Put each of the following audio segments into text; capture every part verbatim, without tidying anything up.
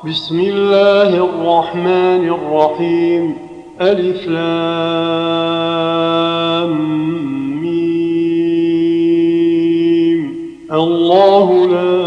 بسم الله الرحمن الرحيم. ألف لام ميم. الله لا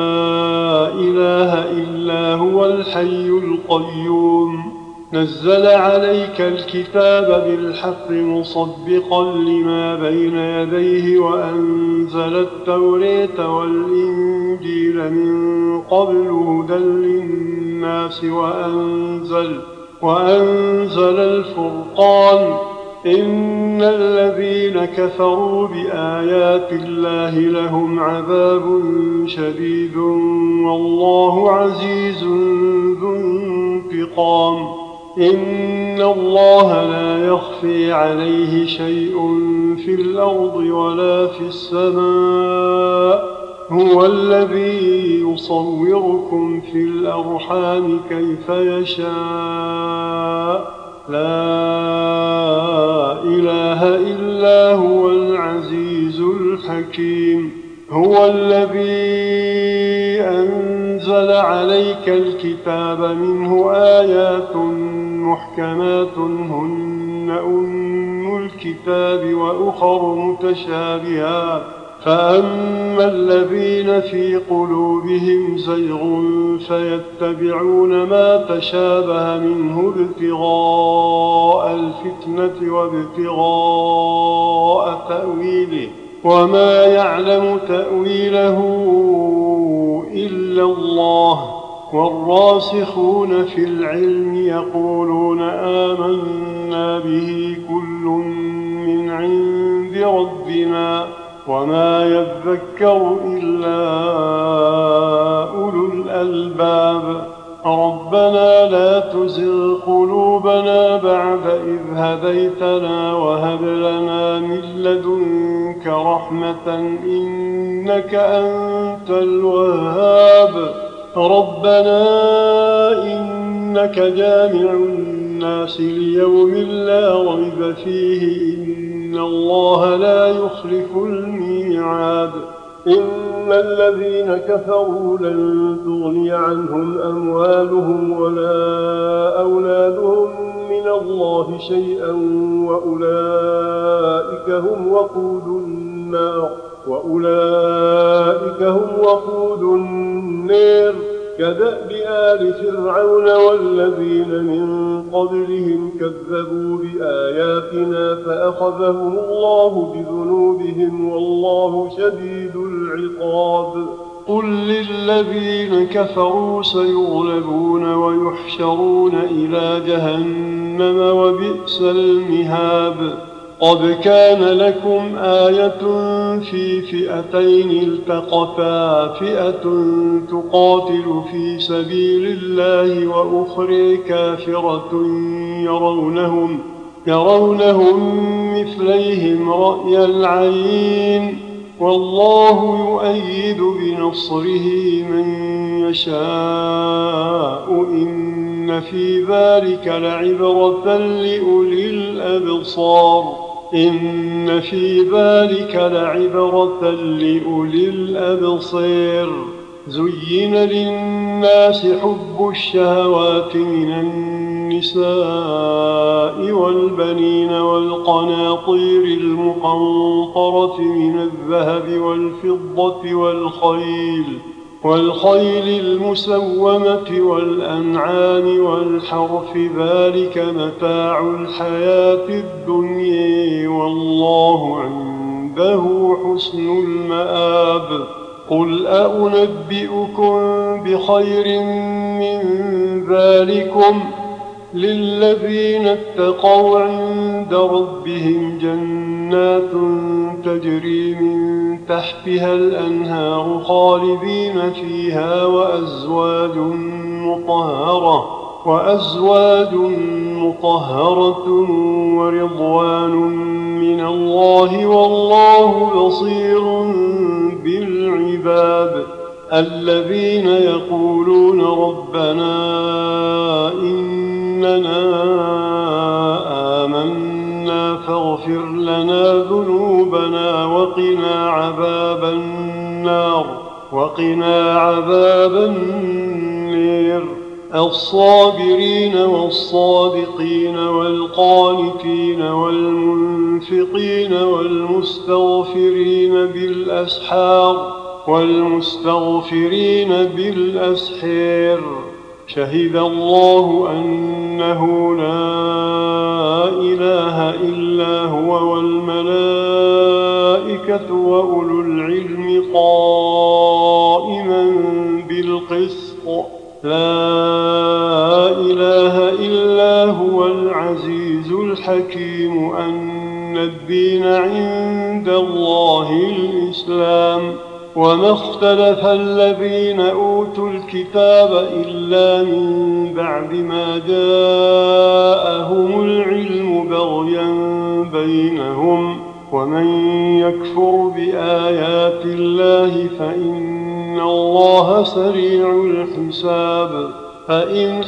إله إلا هو الحي القيوم. نزل عليك الكتاب بالحق مصدقا لما بين يديه وأنزل التوراة والإنجيل من قبل هدى للناس وأنزل, وأنزل الفرقان. إن الذين كفروا بآيات الله لهم عذاب شديد والله عزيز ذو انتقام. إن الله لا يخفي عليه شيء في الأرض ولا في السماء. هو الذي يصوركم في الأرحام كيف يشاء. لا إله إلا هو العزيز الحكيم. هو الذي أنزل عليك الكتاب منه آيات محكمات هن أم الكتاب وأخر متشابهات فأما الذين في قلوبهم زيغ فيتبعون ما تشابه منه ابتغاء الفتنة وابتغاء تأويله وما يعلم تأويله إلا الله. والراسخون في العلم يقولون آمنا به كل من عند ربنا وما يذكر إلا أولو الألباب. ربنا لا تزغ قلوبنا بعد إذ هديتنا وهب لنا من لدنك رحمة إنك أنت الوهاب. ربنا إنك جامع الناس ليوم لا ريب فيه إن الله لا يخلف الميعاد. إن الذين كفروا لن تغني عنهم أموالهم ولا أولادهم من الله شيئا وأولئك هم وقود النار وأولئك هم وقود النار. كدأب آل فرعون والذين من قبلهم كذبوا بآياتنا فأخذهم الله بذنوبهم والله شديد العقاب. قل للذين كفروا سيغلبون ويحشرون إلى جهنم وبئس المهاد. قد كان لكم آية في فئتين التقتا فئة تقاتل في سبيل الله وأخرى كافرة يرونهم, يرونهم مثليهم رأي العين والله يؤيد بنصره من يشاء. إن في ذلك لعبرة لأولي الأبصار. إن في ذلك لعبرة لأولي الأبصار. زين للناس حب الشهوات من النساء والبنين والقناطير المقنطرة من الذهب والفضة والخيل والخيل المسومة والأنعام والحرث ذلك متاع الحياة الدنيا والله عنده حسن المآب. قل أنبئكم بخير من ذلكم للذين اتقوا عند ربهم جنات تجري من تحتها الأنهار خالدين فيها وأزواج مطهرة وأزواج مطهرة ورضوان من الله والله بصير بالعباد. الذين يقولون ربنا إننا آمنا فاغفر لنا ذنوبنا وقنا عذاب النار وقنا عذاب النار. الصابرين والصادقين والقانتين والمنفقين والمستغفرين بالأسحار والمستغفرين بالأسحار شهد الله أنه لا إله إلا هو والملائكة وأولو العلم قائما بالقسط لا إله إلا هو العزيز الحكيم أن الدين عند الله الإسلام وما اختلف الذين أوتوا الكتاب إلا من بعد ما جاءهم العلم بغيا بينهم ومن يكفر بآيات الله فإن الله سريع الحساب فإن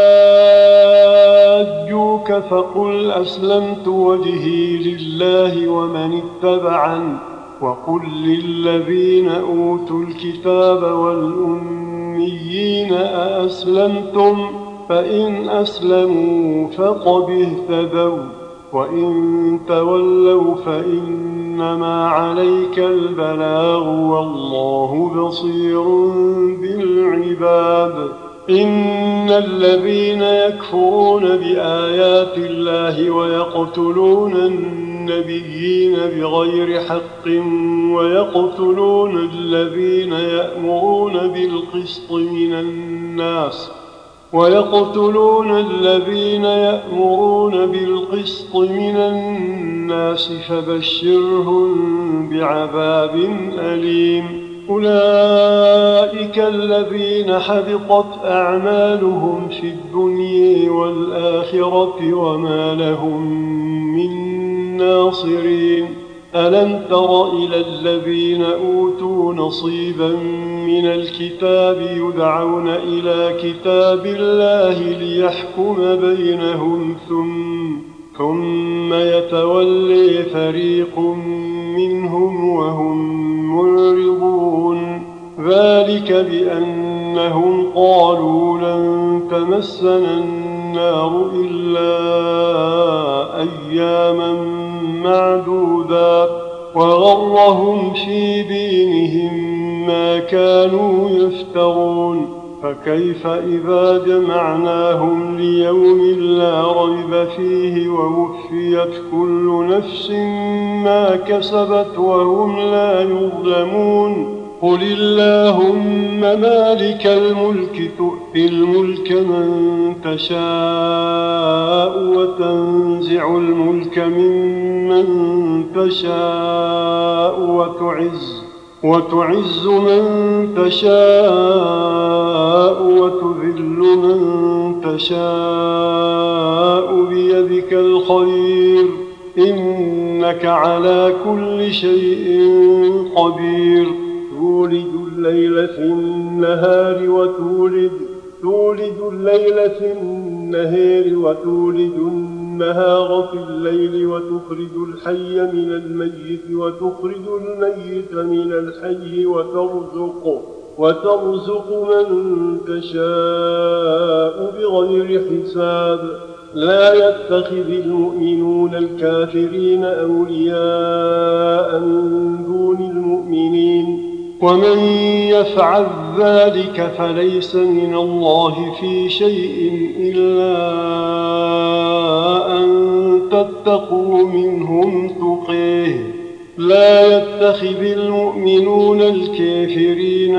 حاجوك فقل أسلمت وجهي لله ومن اتبعني وقل للذين أوتوا الكتاب والأميين أأسلمتم فإن أسلموا فقد اهتدوا وإن تولوا فإنما عليك البلاغ والله بصير بالعباد إن الذين يكفرون بآيات الله ويقتلون النبيين بغير حق ويقتلون الذين يأمرون بالقسط من الناس ويقتلون الذين يأمرون بالقسط من الناس فبشرهم بعذاب أليم أولئك الذين حبطت أعمالهم في الدنيا والآخرة وما لهم من ناصرين ألم تر إلى الذين أوتوا نصيبا من الكتاب يدعون إلى كتاب الله ليحكم بينهم ثم, ثم يتولي فريق منهم وهم معرضون ذلك بأنهم قالوا لن تمسنا النار إلا أياما معدودات وغرهم في دينهم ما كانوا يفترون فكيف إذا جمعناهم ليوم لا ريب فيه ووفيت كل نفس ما كسبت وهم لا يظلمون قل اللهم مالك الملك تؤتي الملك من تشاء وتنزع الملك ممن تشاء وتعز وتعز من تشاء وتذل من تشاء بيدك الخير إنك على كل شيء قدير تولج الليل في النهار وتولد تولج الليل في النهار وتولج النهار في الليل وتخرج الحي من الميت وتخرج الميت من الحي وترزق وترزق من تشاء بغير حساب لا يتخذ المؤمنون الكافرين أولياء من دون المؤمنين ومن يفعل ذلك فليس من الله في شيء إلا أن تتقوا منهم تقيه لا يتخذ المؤمنون الكافرين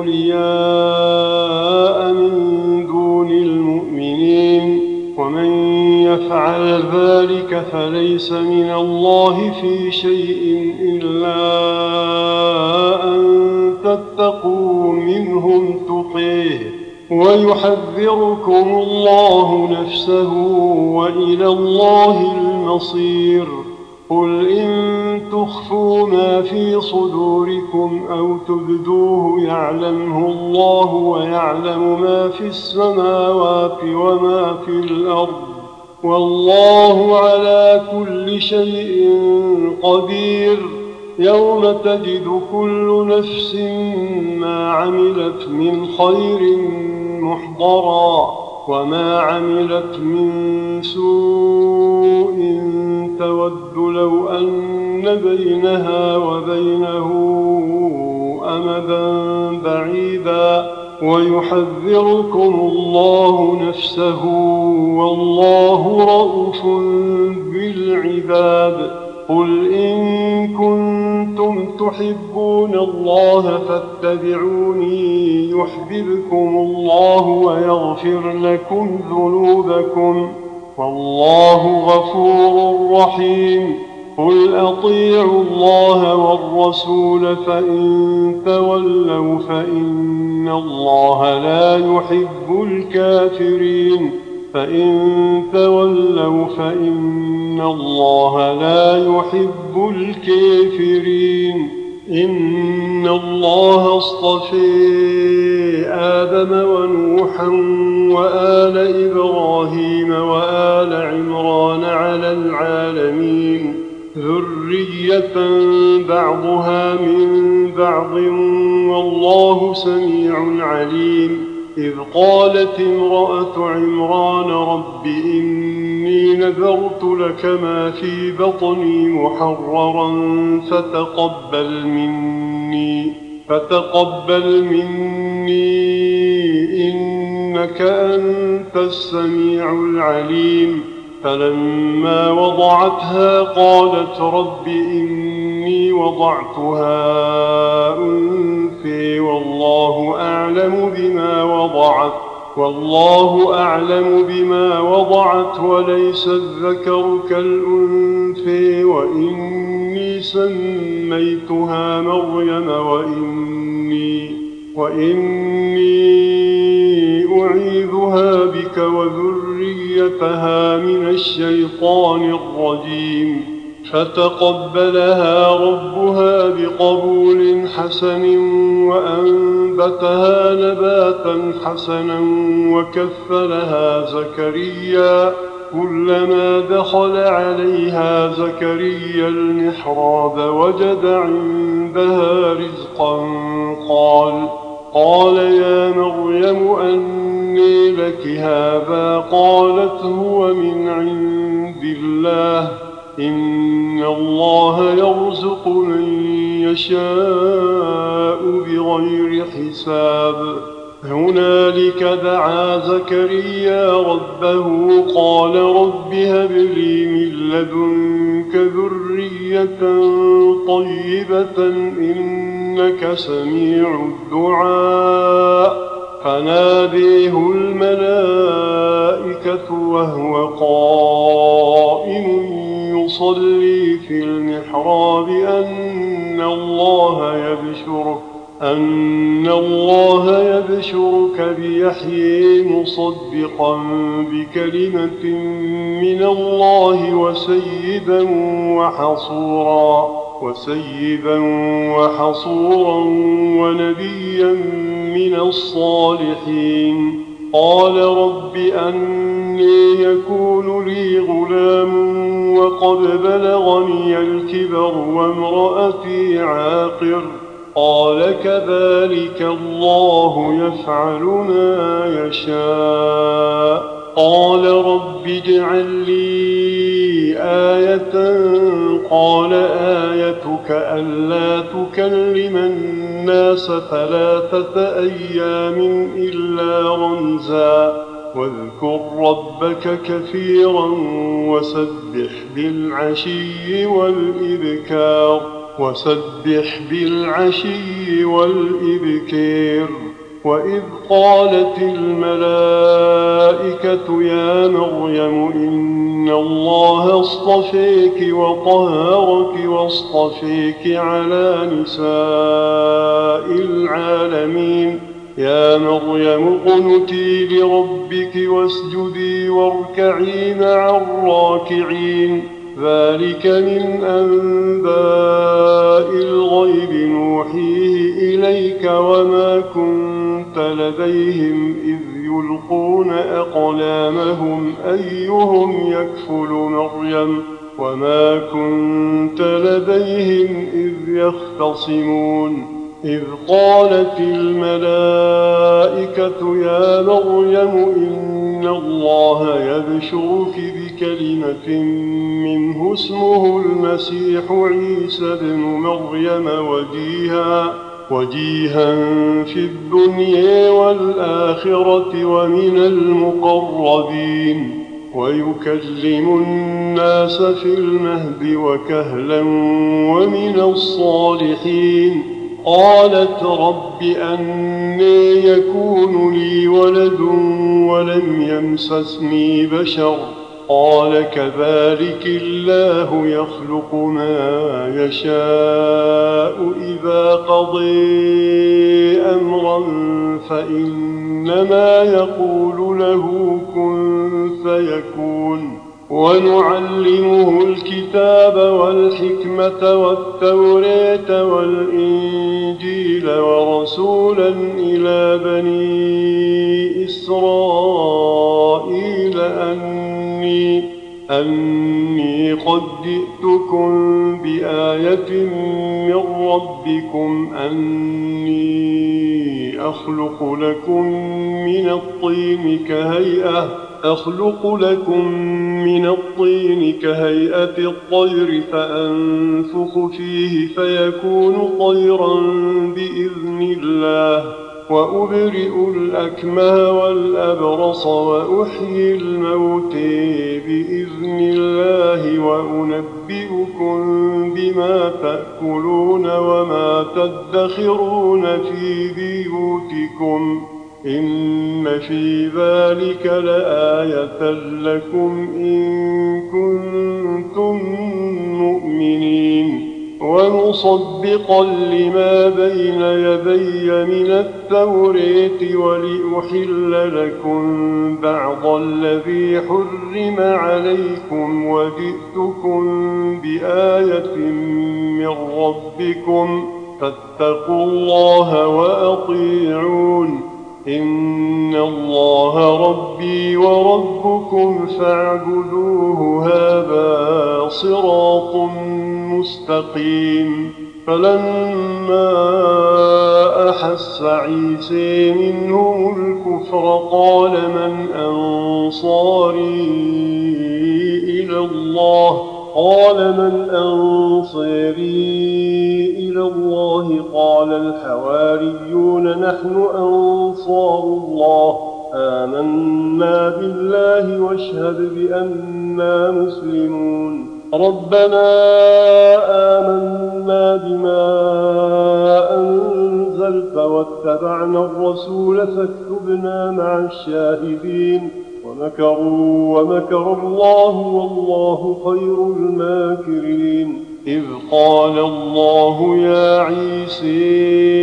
أولياء من دون المؤمنين ومن يفعل ذلك فليس من الله في شيء إلا أن تتقوا منهم تقيه ويحذركم الله نفسه وإلى الله المصير قل إن تخفوا ما في صدوركم أو تبدوه يعلمه الله ويعلم ما في السماوات وما في الأرض والله على كل شيء قدير يوم تجد كل نفس ما عملت من خير محضرا وما عملت من سوء تود لو أن بينها وبينه أمدا بعيدا ويحذركم الله نفسه والله رءوف بالعباد. قل إن كنتم تحبون الله فاتبعوني يحببكم الله ويغفر لكم ذنوبكم والله غفور رحيم. قل أطيعوا الله والرسول فإن تولوا فإن الله لا يحب الكافرين فإن تولوا فإن الله لا يحب الكافرين. إن الله اصطفى آدم ونوحا وآل إبراهيم وآل عمران على العالمين ذرية بعضها من بعض والله سميع عليم. إذ قالت امرأة عمران رب إني نذرت لك ما في بطني محررا فتقبل مني فتقبل مني إنك أنت السميع العليم. فلما وضعتها قالت رب إني وضعتها أنثى والله أعلم بما وضعت والله أعلم بما وضعت وليس الذكر كالأنثى وإني سميتها مريم وإني وإني أعيذها بك وذريتها من الشيطان الرجيم. فتقبلها ربها بقبول حسن وأنبتها نباتا حسنا وكفلها زكريا كلما دخل عليها زكريا المحراب وجد عندها رزقا قال قال يا مريم أنى لك هذا قالت هو من عند الله إن الله يرزق من يشاء بغير حساب. هنالك دعا زكريا ربه قال رب هب لي من لدنك ذرية طيبة إنك سميع الدعاء. فناديه الملائكة وهو قائم يصلي في المحراب أن الله يبشرك أن الله يبشرك بيحيى مصدقا بكلمة من الله وسيدا وحصورا وسيدا وحصورا ونبيا من الصالحين. قال رب أنى يكون لي غلام وقد بلغني الكبر وامرأتي عاقر قال كذلك الله يفعل ما يشاء. قال رب اجعل لي آية قال آيتك ألا تكلم الناس ثلاثة أيام إلا رمزا واذكر ربك كثيرا وسبح بالعشي والإبكار وسبح بالعشي والإبكار. وإذ قالت الملائكة يا مريم إن الله اصطفيك وطهرك واصطفيك على نساء العالمين. يا مريم اقنتي لربك واسجدي واركعي مع الراكعين. ذلك من أنباء الغيب نوحيه إليك وما كنت لديهم إذ يلقون أقلامهم أيهم يكفل مريم وما كنت لديهم إذ يختصمون. إذ قالت الملائكة يا مريم إن الله يبشرك بكلمة منه اسمه المسيح عيسى ابن مريم وجيها وجيها في الدنيا والآخرة ومن المقربين ويكلم الناس في المهد وكهلا ومن الصالحين. قالت رب أنى يكون لي ولد ولم يمسسني بشر قال كذلك الله يخلق ما يشاء إذا قضى أمرا فإنما يقول له كن فيكون. ونعلمه الكتاب والحكمة والتوراة والإنجيل ورسولا إلى بني إسرائيل أني, أني قد جئتكم بآية من ربكم أني أخلق لكم من الطين كهيئة أخلق لكم من الطين كهيئة الطير فأنفخ فيه فيكون طيرا بإذن الله وأبرئ الأكمه والأبرص وأحيي الموتى بإذن الله وأنبئكم بما تأكلون وما تدخرون في بيوتكم إن في ذلك لآية لكم إن كنتم مؤمنين. ومصدقا لما بين يدي من التوراة ولأحل لكم بعض الذي حرم عليكم وجئتكم بآية من ربكم فاتقوا الله وأطيعون إن الله ربي وربكم فاعبدوه هذا صراط مستقيم. فلما أحس عيسى منهم الكفر قال من أنصاري إلى الله قال من أنصاري إلى الله قال الحواريون نحن أنصار الله آمنا بالله واشهد بأننا مسلمون. ربنا آمنا بما أنزلت واتبعنا الرسول فاكتبنا مع الشاهدين. ومكروا ومكر الله والله خير الماكرين. إذ قال الله يا عيسى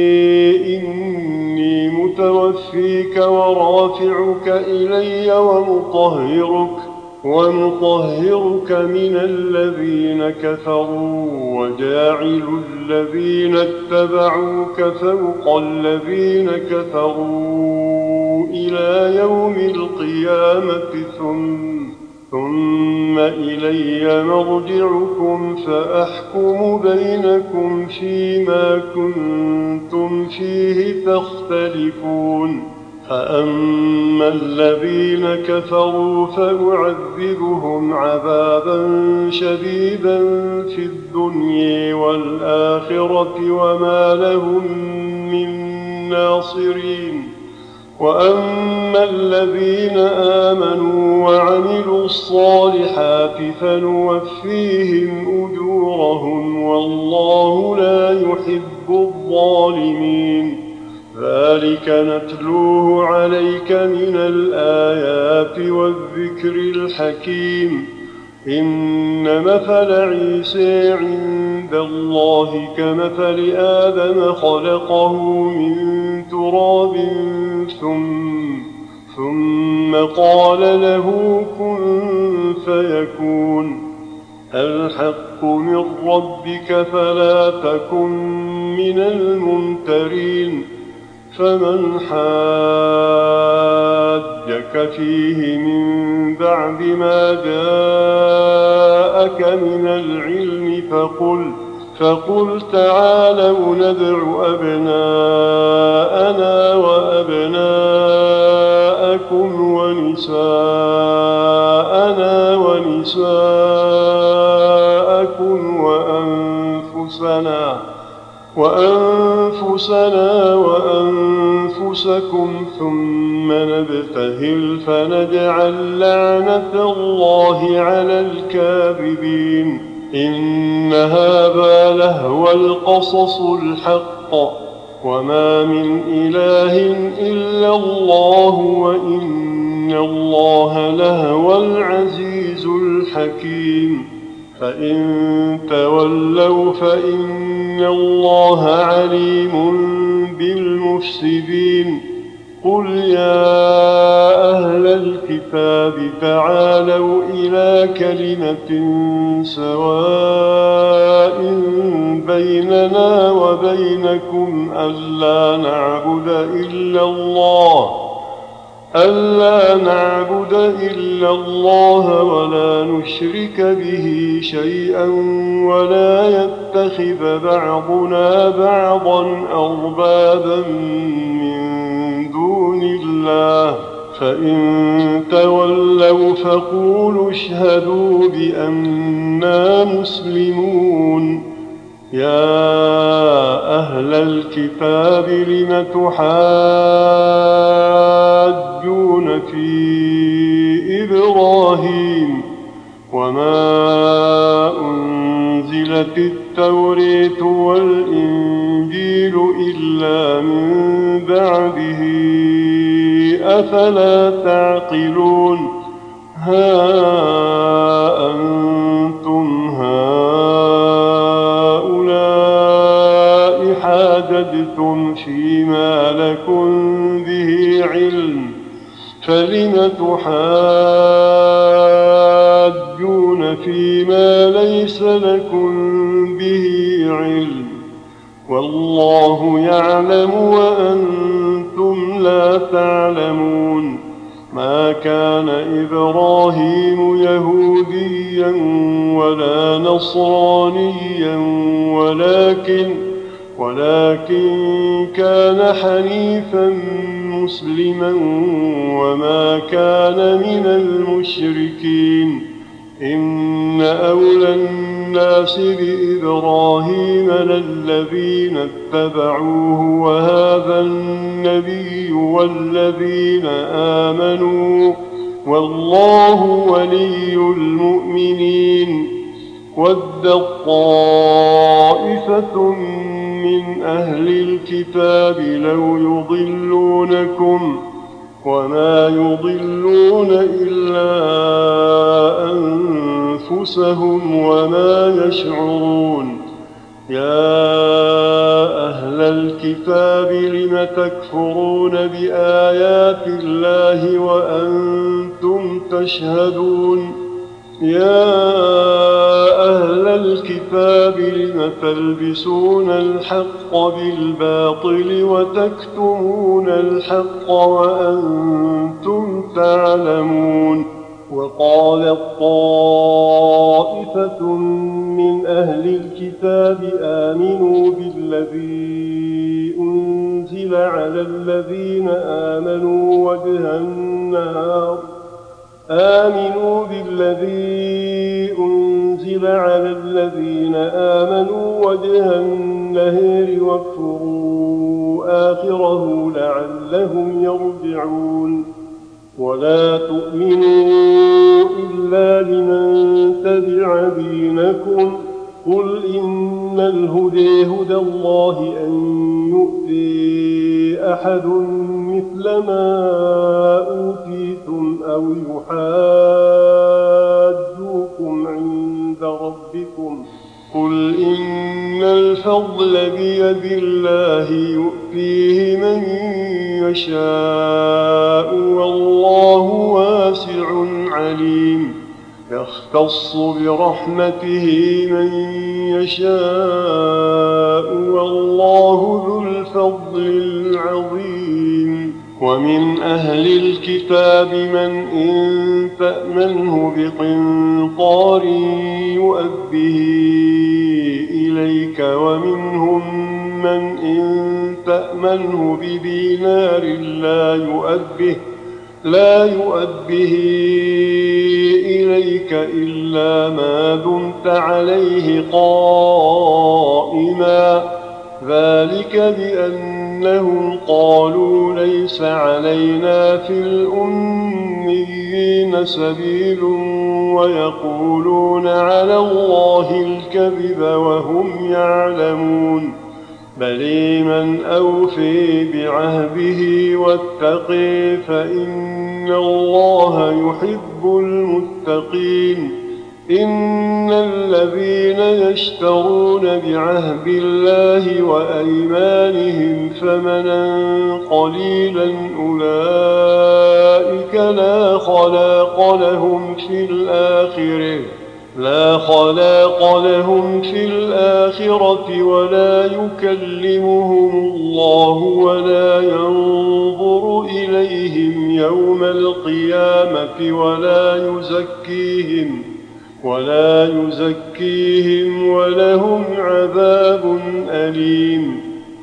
إني متوفيك ورافعك إلي ومطهرك ومطهرك من الذين كفروا وجاعل الذين اتبعوك فوق الذين كفروا إلى يوم القيامة ثم ثم إلي مرجعكم فأحكم بينكم فيما كنتم فيه تختلفون. فأما الذين كفروا فأعذبهم عذابا شديدا في الدنيا والآخرة وما لهم من ناصرين. وأما الذين آمنوا وعملوا الصالحات فنوفيهم أجورهم والله لا يحب الظالمين. ذلك نتلوه عليك من الآيات والذكر الحكيم. إن مثل عيسى عند الله كمثل آدم خلقه من تراب ثم, ثم قال له كن فيكون. الحق من ربك فلا تكن من الممترين. فمن حاجك فيه من بعد ما جاءك من العلم فقل فقل تعالوا ندع أبناءنا وأبناءكم ونساءنا ونساءكم وأنفسنا وأنفسنا وأنفسكم ثم نبتهل فنجعل لعنة الله على الكاذبين إن هذا لهو القصص الحق وما من إله إلا الله وإن الله لهو العزيز الحكيم فإن تولوا فإن الله عليم بالمفسدين قل يا أهل الكتاب تعالوا إلى كلمة سواء بيننا وبينكم ألا نعبد إلا الله ألا نعبد إلا الله ولا نشرك به شيئا ولا يتخذ بعضنا بعضا أربابا من دون الله فإن تولوا فقولوا اشهدوا بأننا مسلمون يا أهل الكتاب لم تحاجون في إبراهيم وما أنزلت التوراة والإنجيل إلا من بعده أفلا تعقلون ها أنتم هؤلاء حاججتم فيما لكم به علم فلم تحاجون فيما ليس لكم به علم والله يعلم وأنتم لا تعلمون ما كان إبراهيم يهوديا ولا نصرانيا ولكن ولكن كان حنيفا مسلما وما كان من المشركين إن أولى الناس بإبراهيم للذين اتبعوه وهذا النبي والذين آمنوا والله ولي المؤمنين ود طائفة من أهل الكتاب لو يضلونكم وما يضلون إلا أنفسهم وما يشعرون يا أهل الكتاب لم تكفرون بآيات الله وأنتم تشهدون يا أهل الكتاب لم تلبسون الحق بالباطل وتكتمون الحق وأنتم تعلمون وقالت طائفة من أهل الكتاب آمنوا بالذي أنزل على الذين آمنوا وجه النهار آمنوا بالذي أنزل على الذين آمنوا وجه النهار واكفروا آخره لعلهم يرجعون ولا تؤمنوا إلا لمن تبع دينكم قل إن الهدى هدى الله أن يؤتي أحد مثل ما أوتيتم أو يحاجوكم عند ربكم قل إن الفضل بيد الله يؤتيه من يشاء والله واسع عليم يختص برحمته من يشاء والله ذو الفضل العظيم ومن أهل الكتاب من إن تأمنه بقنطار يؤده إليك ومنهم من إن تأمنه بدينار لا يؤده لا يؤده إليك إلا ما دمت عليه قائما ذلك بأنهم قالوا ليس علينا في الأميين سبيل ويقولون على الله الكذب وهم يعلمون بل من أوفي بعهده واتقي فإن الله يحب المتقين إن الذين يشترون بعهد الله وأيمانهم ثمنا قليلا أولئك لا خلاق لهم في الآخرة لا خلاق لهم في الآخرة ولا يكلمهم الله ولا ينظر إليهم يوم القيامة ولا يزكيهم ولا يزكيهم ولهم عذاب أليم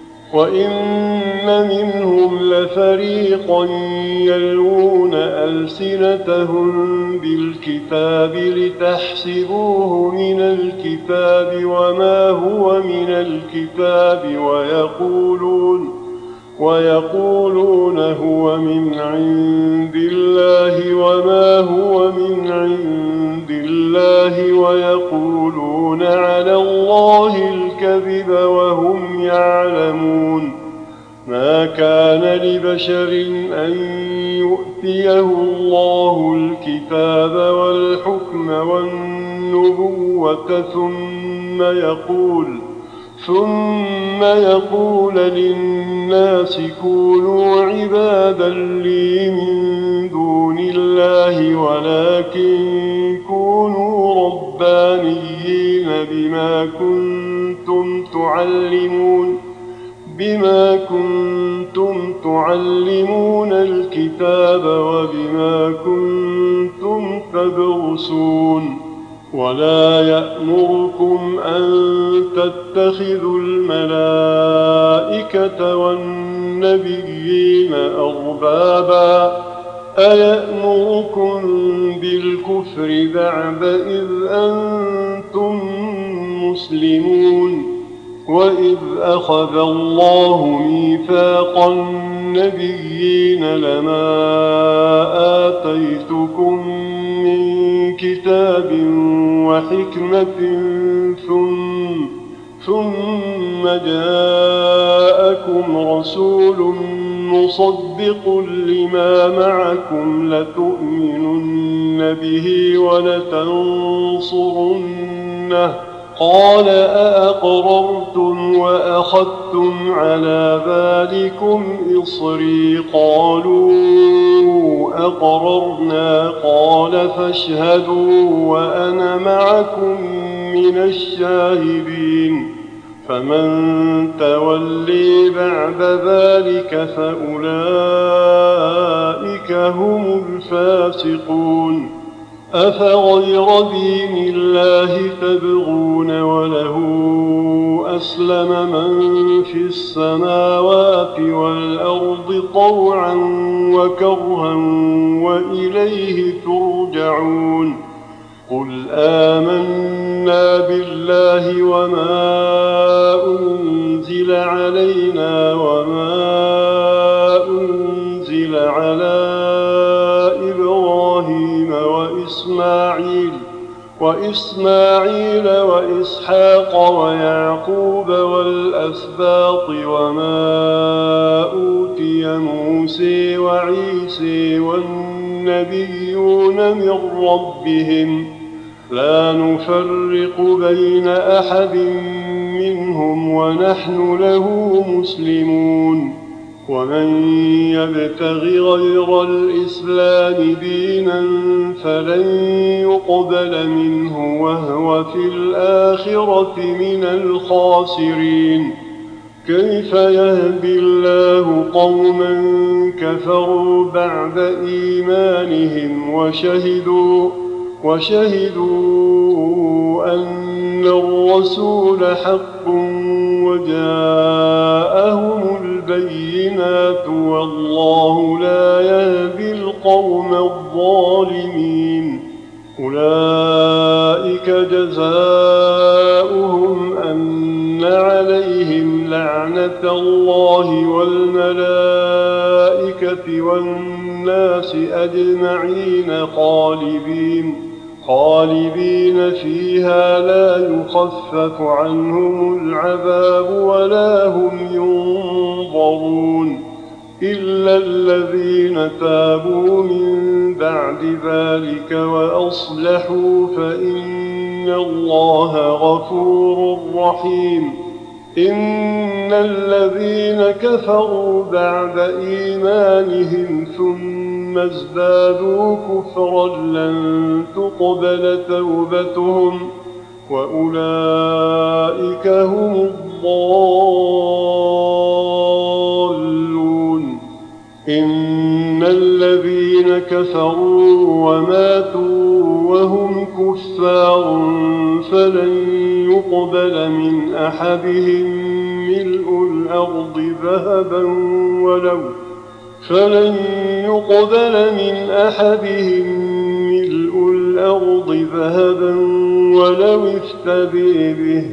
وإن منهم لفريقا يلوون ألسنتهم بالكتاب لتحسبوه من الكتاب وما هو من الكتاب ويقولون ويقولون هو من عند الله وما هو من عند الله ويقولون على الله الكذب وهم يعلمون ما كان لبشر أن يؤتيه الله الكتاب والحكم والنبوة ثم يقول ثم يقول للناس كونوا عبادا لي من دون الله ولكن كونوا ربانيين بما كنتم تعلمون بما كنتم تعلمون الكتاب وبما كنتم تدرسون ولا يأمركم أن تتخذوا الملائكة والنبيين أربابا أيأمركم بالكفر بعد إذ أنتم مسلمون وإذ أخذ الله ميثاق النبيين لما آتيتكم من كتاب وحكمة ثم, ثم جاءكم رسول مصدق لما معكم لتؤمنن به ولتنصرنه قال أأقررتم وأخذتم على ذلكم إصري قالوا أقررنا قال فاشهدوا وأنا معكم من الشاهدين فمن تولي بعد ذلك فأولئك هم الفاسقون أفغير دين الله تبغون وله أسلم من في السماوات والأرض طوعا وكرها وإليه ترجعون قل آمنا بالله وما أنزل علينا وما أنزل على إبراهيم وإسماعيل وإسماعيل وإسحاق ويعقوب والأسباط وما أوتي موسى وعيسى والنبيون من ربهم لا نفرق بين أحد منهم ونحن له مسلمون ومن يبتغ غير الإسلام دينا فلن يقبل منه وهو في الآخرة من الخاسرين كيف يهدي الله قوما كفروا بعد إيمانهم وشهدوا وشهدوا أن الرسول حق وجاءهم البينات والله لا يهدي القوم الظالمين. أولئك جزاؤهم أن عليهم لعنة الله والملائكة والناس أجمعين خالدين خالدين فيها لا يخفف عنهم العذاب ولا هم ينظرون إلا الذين تابوا من بعد ذلك وأصلحوا فإن الله غفور رحيم. إن الذين كفروا بعد إيمانهم ثم ازدادوا كفرا لن تقبل توبتهم وأولئك هم الضالون. إن الذين كفروا وماتوا وهم كفار فلن يقبل من أحدهم ملء الأرض ذهبا ولو فلن يقبل من أحدهم ملء الأرض ذهبا ولو افتدي به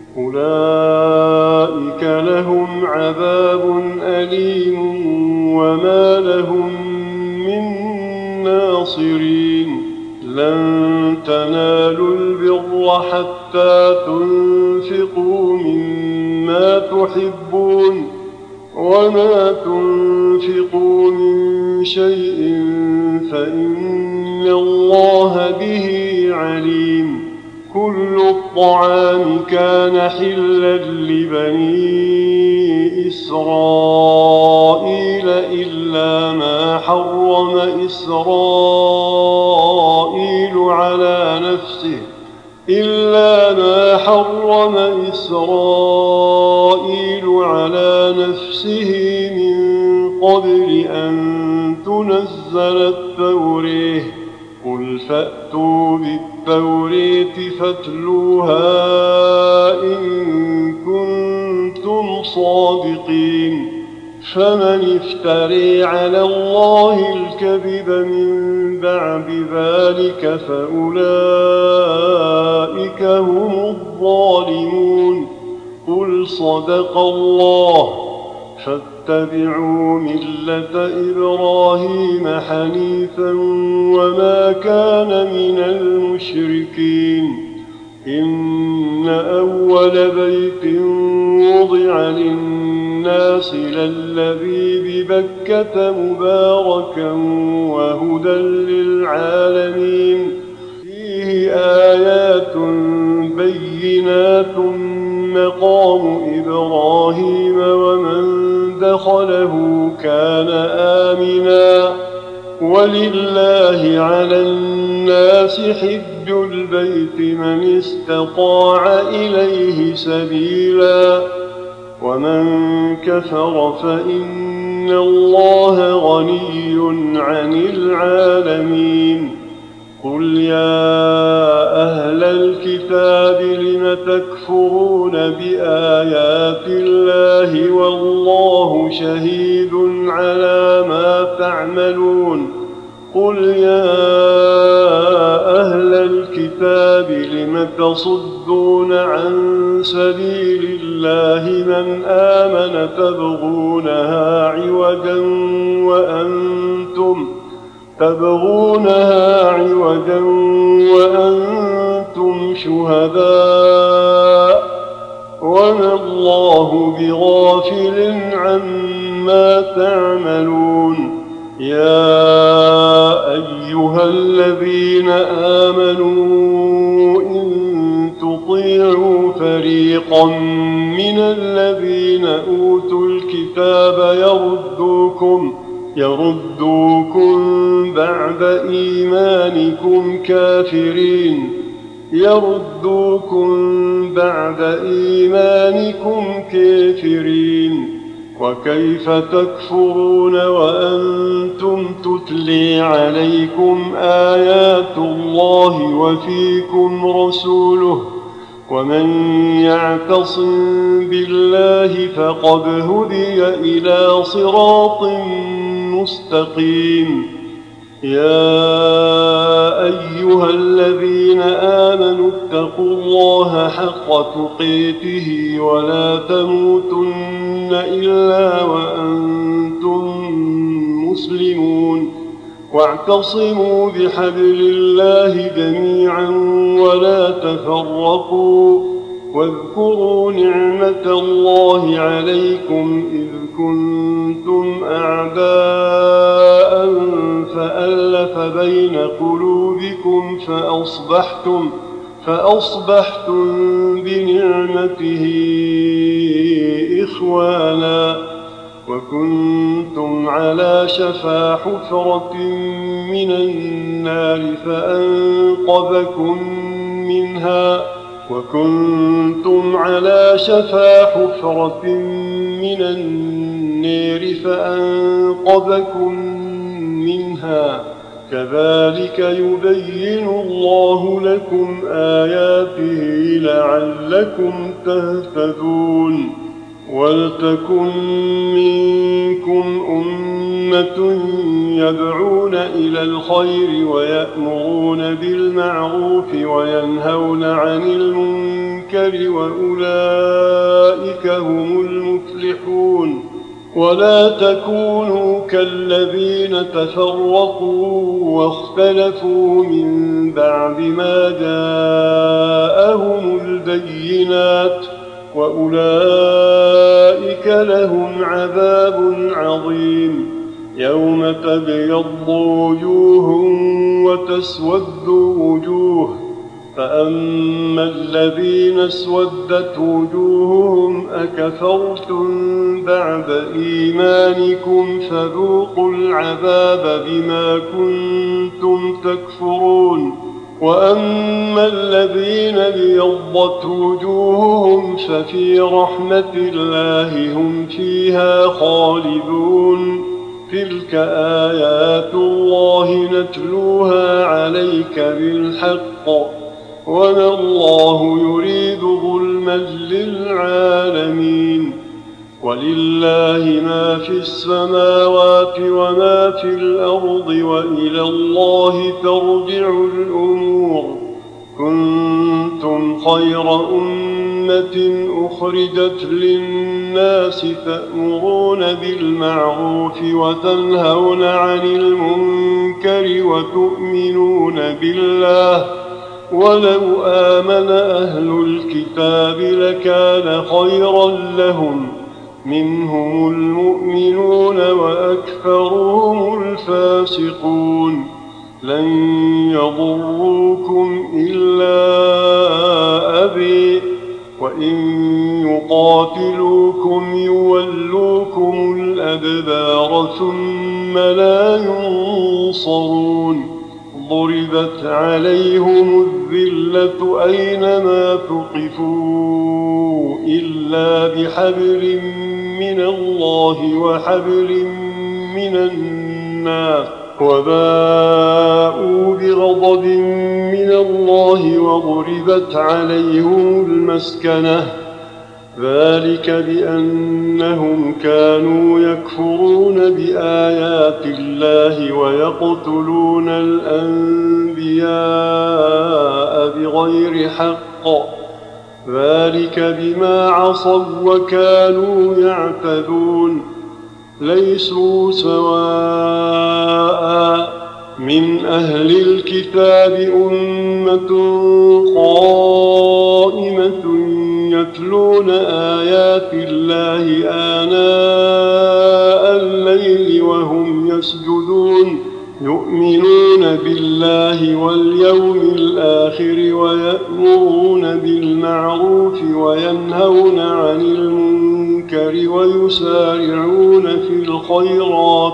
أولئك لهم عذاب أليم وما لهم من ناصرين. لن تنالوا البر حتى تنفقوا مما تحبون وما تنفقوا من شيء فإن الله به عليم. كل الطعام كان حلا لبني إسرائيل إلا ما حرم إسرائيل على نفسه إلا ما حرم إسرائيل على نفسه من قبل أن تنزل التوريه. قل فأتوا بالتورية فاتلوها إن كنتم صادقين. فمن افتري على الله الكذب من بعد ذلك فأولئك هم الظالمون. قل صدق الله فاتبعوا ملة إبراهيم حنيفا وما كان من المشركين. إن أول بيت وضع للناس للذي ببكة مباركا وهدى للعالمين فيه آيات بينات مقام إبراهيم ومن دخله كان آمنا ولله على الناس حج البيت من استطاع إليه سبيلا ومن كفر فإن الله غني عن العالمين. قل يا أهل الكتاب لم تكفرون بآيات الله والله شهيد على ما تعملون. قل يا أهل الكتاب لم تصدون عن سبيل الله من آمن تبغونها عوجا وأنتم تبغونها عوجا وأنتم شهداء وما الله بغافل عما تعملون. يا أيها الذين آمنوا إن تطيعوا فريقا من الذين أوتوا الكتاب يردوكم يردوكم بعد إيمانكم كافرين يردوكم بعد إيمانكم كافرين وكيف تكفرون وأنتم تتلي عليكم آيات الله وفيكم رسوله ومن يعتصم بالله فقد هدي إلى صراط مستقيم. يا أيها الذين آمنوا اتقوا الله حق تقاته ولا تموتن إلا وأنتم مسلمون واعتصموا بحبل الله جميعا ولا تفرقوا واذكروا نعمة الله عليكم إذ كنتم أعداء فألف بين قلوبكم فأصبحتم, فأصبحتم بنعمته إخوانا وكنتم على شفا حفرة من النار فأنقذكم منها وكنتم على شفا حفرة من النار فأنقذكم منها كذلك يبين الله لكم آياته لعلكم تهتدون. ولتكن منكم أمة يدعون إلى الخير ويأمرون بالمعروف وينهون عن المنكر وأولئك هم المفلحون. ولا تكونوا كالذين تفرقوا واختلفوا من بعد ما جاءهم البينات وأولئك لهم عذاب عظيم. يوم تبيض وجوه وتسود وجوه فأما الذين اسودت وجوههم أكفرتم بعد إيمانكم فذوقوا العذاب بما كنتم تكفرون. وأما الذين ابيضت وجوههم ففي رحمة الله هم فيها خالدون. تلك آيات الله نتلوها عليك بالحق وما الله يريد ظلما للعالمين. ولله ما في السماوات وما في الأرض وإلى الله ترجع الأمور. كنتم خير أمة أخرجت للناس تأمرون بالمعروف وتنهون عن المنكر وتؤمنون بالله ولو آمن أهل الكتاب لكان خيرا لهم منهم المؤمنون وأكثرهم الفاسقون. لن يضروكم إلا أذى وإن يقاتلوكم يولوكم الأدبار ثم لا ينصرون. ضربت عليهم الذلة أينما ثقفوا إلا بحبل من الله وحبل من الناس وباءوا بغضب من الله وضربت عليهم المسكنة ذلك بأنهم كانوا يكفرون بآيات الله ويقتلون الأنبياء بغير حق ذلك بما عصوا وكانوا يعتدون. ليسوا سواء من أهل الكتاب أمة قائمة يتلون آيات الله آناء الليل وهم يسجدون يؤمنون بالله واليوم الآخر ويأمرون بالمعروف وينهون عن المنكر ويسارعون في الخيرات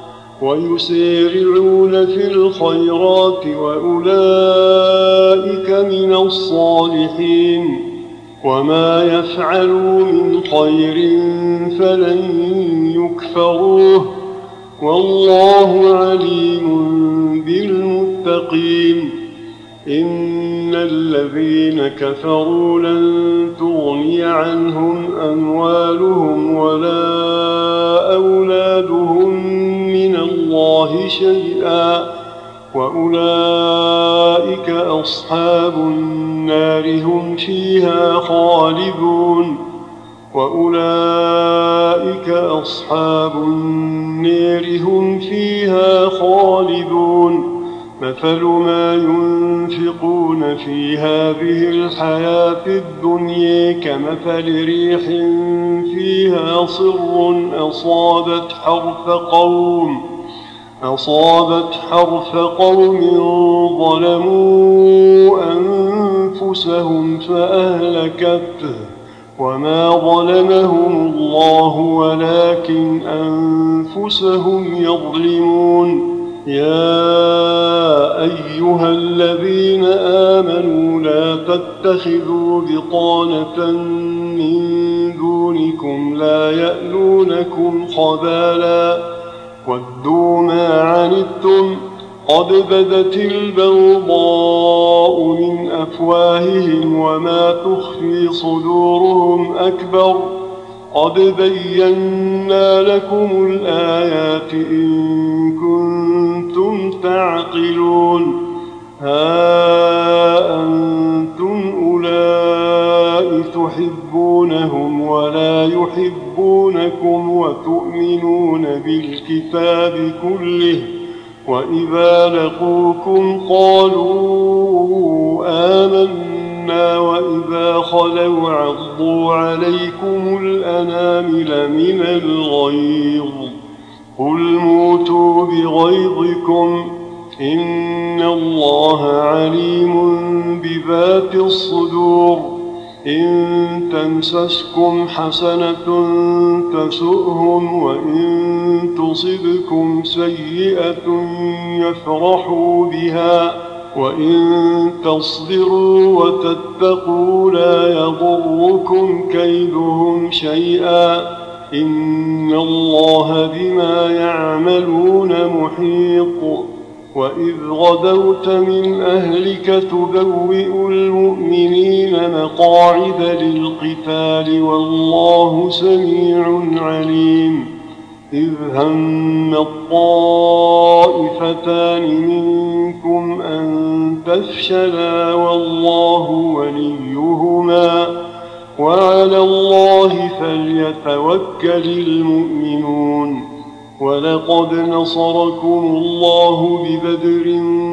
ويسارعون في الخيرات وأولئك من الصالحين. وما يفعلوا من خير فلن يكفروه والله عليم بالمتقين. إن الذين كفروا لن تغني عنهم أموالهم ولا أولادهم من الله شيئا وأولئك أصحاب النار هم فيها خالدون وأولئك أصحاب النار هم فيها خالدون. مثل ما ينفقون في هذه الحياة الدنيا كمثل ريح فيها صر أصابت حرث قوم أصابت حرث قوم ظلموا أنفسهم فأهلكته وما ظلمهم الله ولكن أنفسهم يظلمون. يا أيها الذين آمنوا لا تتخذوا بطانة من دونكم لا يألونكم خبالا ودوا ما عنتم قد بدت البغضاء من أفواههم وما تخفي صدورهم أكبر قد بينا لكم الآيات إن كنتم تعقلون. ها أنتم أولئك تحبونهم ولا يحبونكم وتؤمنون بالكتاب كله وإذا لقوكم قالوا آمنا وإذا خلوا عضوا عليكم الأنامل من الغيظ قل موتوا بغيظكم إن الله عليم بذات الصدور. إن تمسسكم حسنة تسؤهم وإن تصبكم سيئة يفرحوا بها وإن تصبروا وتتقوا لا يضركم كيدهم شيئا إن الله بما يعملون محيط. وإذ غدوت من أهلك تبوئ المؤمنين مقاعد للقتال والله سميع عليم. إذ هم الطائفتان منكم أن تفشلا والله وليهما وعلى الله فليتوكل المؤمنون. ولقد نصركم الله ببدر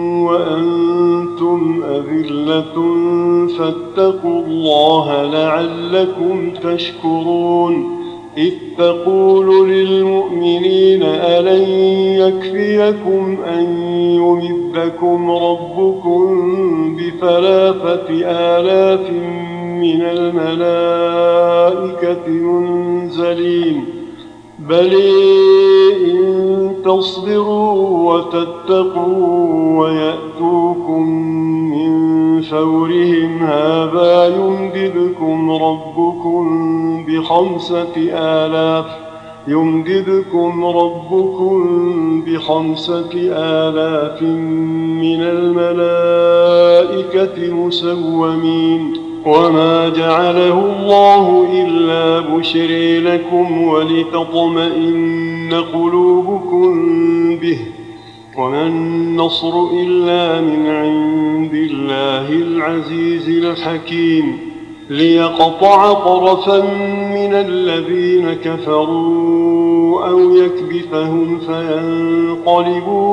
وأنتم أذلة فاتقوا الله لعلكم تشكرون. إذ تقول للمؤمنين ألن يكفيكم أن يمدكم ربكم بثلاثة آلاف من الملائكة منزلين بل إن تصبروا وتتقوا ويأتوكم من فورهم هذا يمددكم ربكم بخمسة آلاف يمددكم ربكم بخمسة آلاف من الملائكة مسومين. وما جعله الله إلا بشرى لكم ولتطمئن قلوبكم به وما النصر إلا من عند الله العزيز الحكيم. ليقطع طرفا من الذين كفروا أو يكبتهم فينقلبوا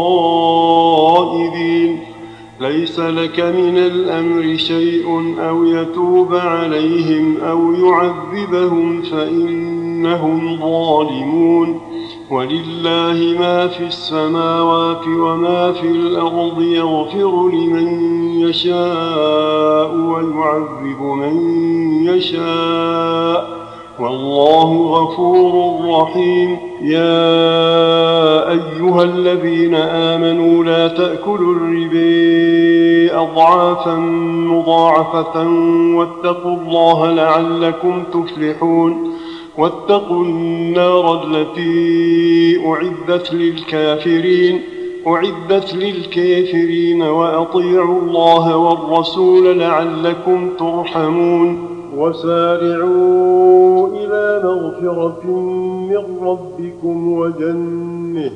خائبين. ليس لك من الأمر شيء أو يتوب عليهم أو يعذبهم فإنهم ظالمون. ولله ما في السماوات وما في الأرض يغفر لمن يشاء ويعذب من يشاء والله غفور رحيم. يا أيها الذين آمنوا لا تأكلوا الربا أضعافا مضاعفة واتقوا الله لعلكم تفلحون. واتقوا النار التي أعدت للكافرين أعدت للكافرين وأطيعوا الله والرسول لعلكم ترحمون. وسارعوا إلى مغفرة من ربكم وجنة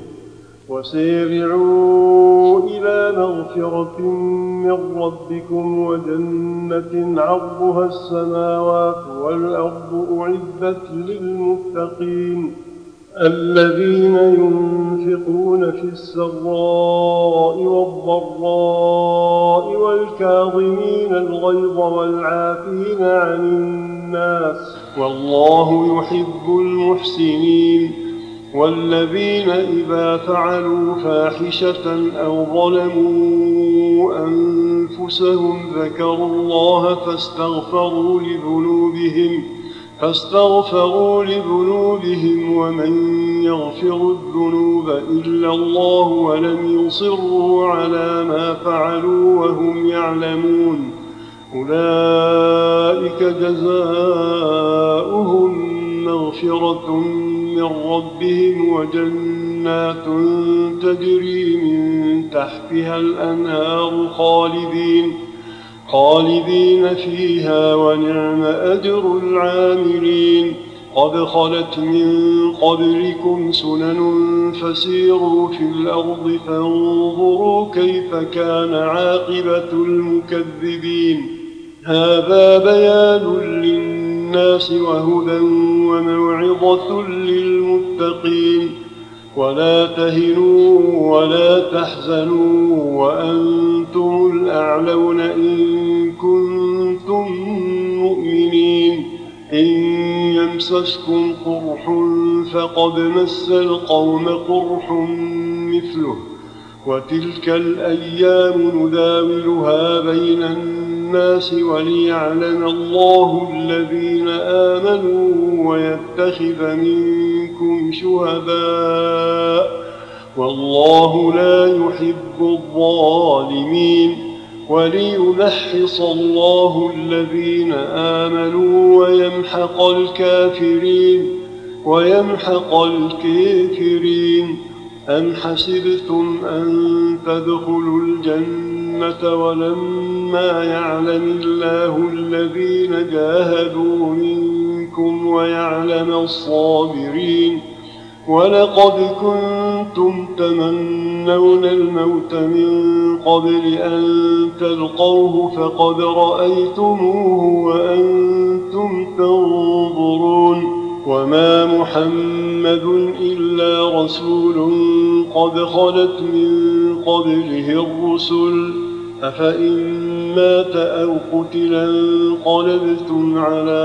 وسارعوا إلى مغفرة من ربكم وجنة عرضها السماوات والأرض أعدت للمتقين الذين ينفقون في السراء والضراء والكاظمين الغيظ والعافين عن الناس والله يحب المحسنين. والذين إذا فعلوا فاحشة أو ظلموا أنفسهم ذكروا الله فاستغفروا لذنوبهم فاستغفروا لذنوبهم ومن يغفر الذنوب إلا الله ولم يصروا على ما فعلوا وهم يعلمون أولئك جزاؤهم مغفرة من ربهم وجنات تجري من تحتها الأنهار خالدين خالدين فيها ونعم أجر العاملين. قد خلت من قبلكم سنن فسيروا في الأرض فانظروا كيف كان عاقبة المكذبين. هذا بيان للناس وهدى وموعظة للمتقين. ولا تهنوا ولا تحزنوا وأنتم الأعلون إن كنتم مؤمنين. إن يمسسكم قرح فقد مس القوم قرح مثله وتلك الأيام نداولها بين الناس وليعلم الله الذين آمنوا ويتخذ منكم شهداء والله لا يحب الظالمين. وليمحص الله الذين آمنوا ويمحق الكافرين ويمحق الكافرين. أم حسبتم أن تدخلوا الجنة ولما يعلم الله الذين جاهدوا منكم ويعلم الصابرين. ولقد كنتم تمنون الموت من قبل أن تلقوه فقد رأيتموه وأنتم تنظرون. وما محمد إلا رسول قد خلت من قبله الرسل أفإن مات أو قتلا انقلبتم على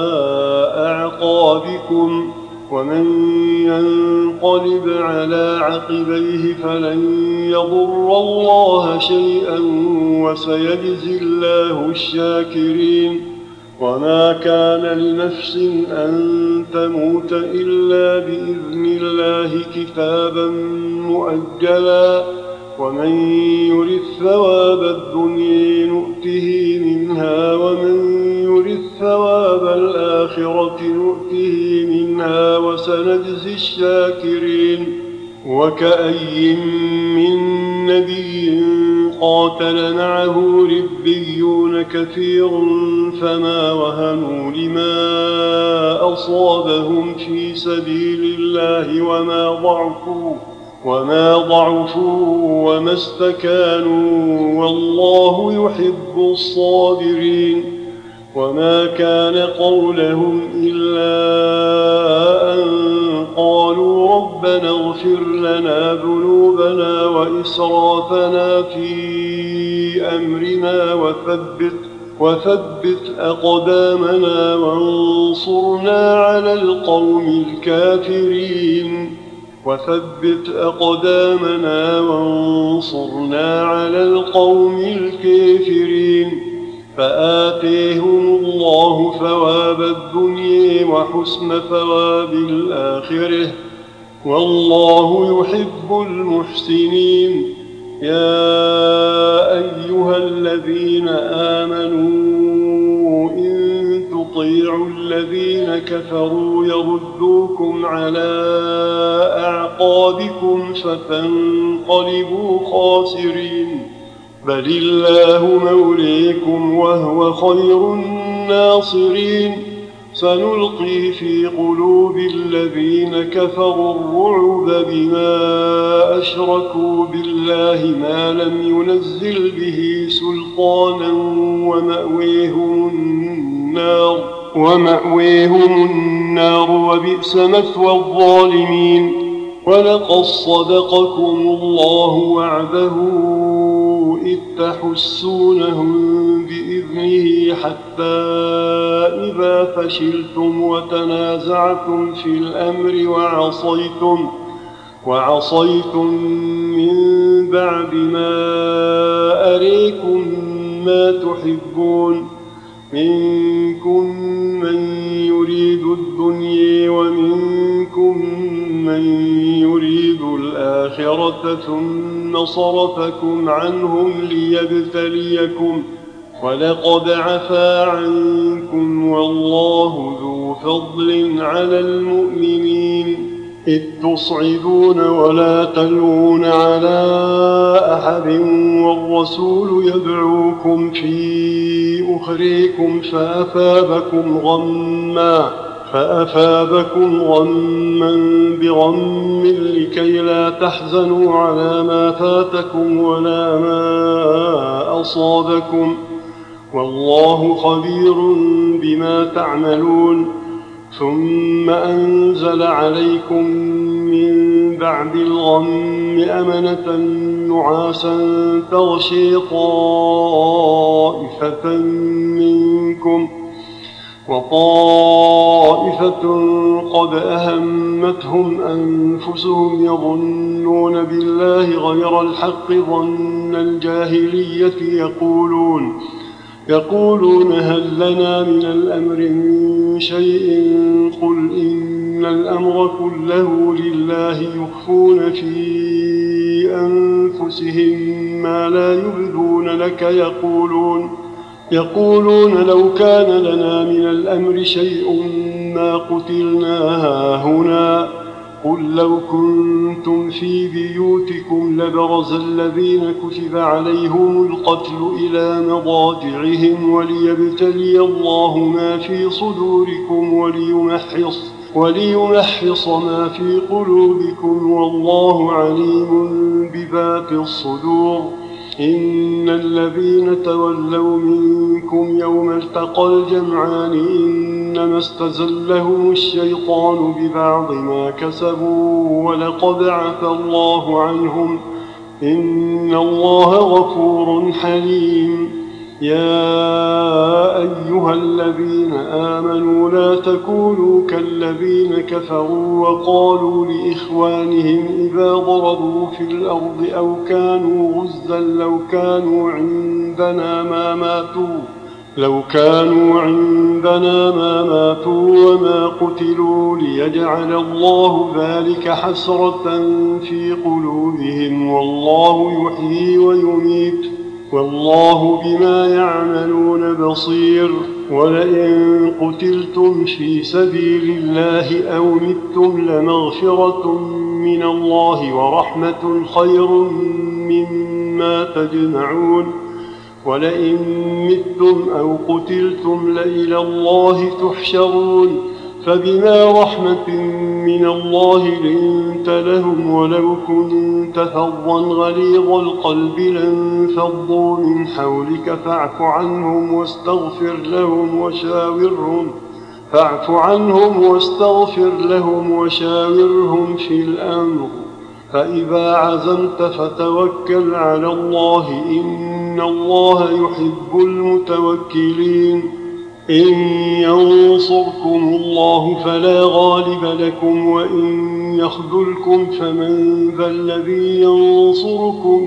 أعقابكم ومن ينقلب على عقبيه فلن يضر الله شيئا وسيجزي الله الشاكرين. وما كان لنفس أن تموت إلا بإذن الله كتابا مؤجلا ومن يرد ثواب الدنيا نؤته منها ومن يرد ثواب الآخرة نؤته منها وسنجزي الشاكرين. وكأي من نبي قاتل معه ربيون كثير فما وهنوا لما أصابهم في سبيل الله وما ضعفوا وما ضعفوا وما استكانوا والله يحب الصابرين. وما كان قولهم إلا أن قالوا ربنا اغفر لنا ذنوبنا وإسرافنا في أمرنا وثبت وثبت أقدامنا وانصرنا على القوم الكافرين وثبت أقدامنا وانصرنا على القوم الكافرين. فآتيهم الله ثواب الدنيا وحسن ثواب الآخرة، والله يحب المحسنين. يا أيها الذين آمنوا إن تطيعوا الذين كفروا يردوكم على أعقابكم فتنقلبوا خاسرين. بل الله موليكم وهو خير الناصرين. سنلقي في قلوب الذين كفروا الرعب بما أشركوا بالله ما لم ينزل به سلطانا ومأويهم النار ومأويهم النار وبئس مثوى الظالمين. ولقد صدقكم الله وعده إذ تحسونهم بإذنه حتى إذا فشلتم وتنازعتم في الأمر وعصيتم وعصيتم من بعد ما أريكم ما تحبون، منكم من يريد الدنيا ومنكم من يريد الآخرة ثم صرفكم عنهم ليبتليكم، ولقد عفا عنكم والله ذو فضل على المؤمنين. إذ تصعدون ولا تلوون على أحد والرسول يدعوكم في أخريكم فأثابكم غما فأثابكم غما بغم لكي لا تحزنوا على ما فاتكم ولا ما أصابكم، والله خبير بما تعملون. ثم أنزل عليكم من بعد الغم أمنة نعاسا تغشي طائفة منكم وطائفة قد أهمتهم أنفسهم يظنون بالله غير الحق ظن الجاهلية يقولون يقولون هل لنا من الأمر من شيء قل إن الأمر كله لله يخفون في أنفسهم ما لا يبدون لك يقولون يقولون لو كان لنا من الأمر شيء ما قتلنا هاهنا قل لو كنتم في بيوتكم لبرز الذين كتب عليهم القتل إلى مضاجعهم وليبتلي الله ما في صدوركم وليمحص, وليمحص ما في قلوبكم والله عليم بذات الصدور. إن الذين تولوا منكم يوم التقى الجمعان إنما استزلهم الشيطان ببعض ما كسبوا ولقد عفا الله عنهم إن الله غفور حليم. يا أيها الذين آمنوا لا تكونوا كالذين كفروا وقالوا لإخوانهم إذا ضربوا في الأرض أو كانوا غزا لو كانوا عندنا ما ماتوا لو كانوا عندنا ما ماتوا وما قتلوا ليجعل الله ذلك حسرة في قلوبهم والله يحيي ويميت والله بما يعملون بصير. ولئن قتلتم في سبيل الله أو متم لمغفرة من الله ورحمة خير مما تجمعون. ولئن متم أو قتلتم لإلى الله تحشرون. فبما رحمة من الله لنت لهم ولو كنت فظا غليظ القلب لانفضوا من حولك فاعف عنهم واستغفر لهم وشاورهم فاعف عنهم واستغفر لهم وشاورهم في الأمر فإذا عزمت فتوكل على الله إن الله يحب المتوكلين. إن ينصركم الله فلا غالب لكم وإن يخذلكم فمن ذا الذي ينصركم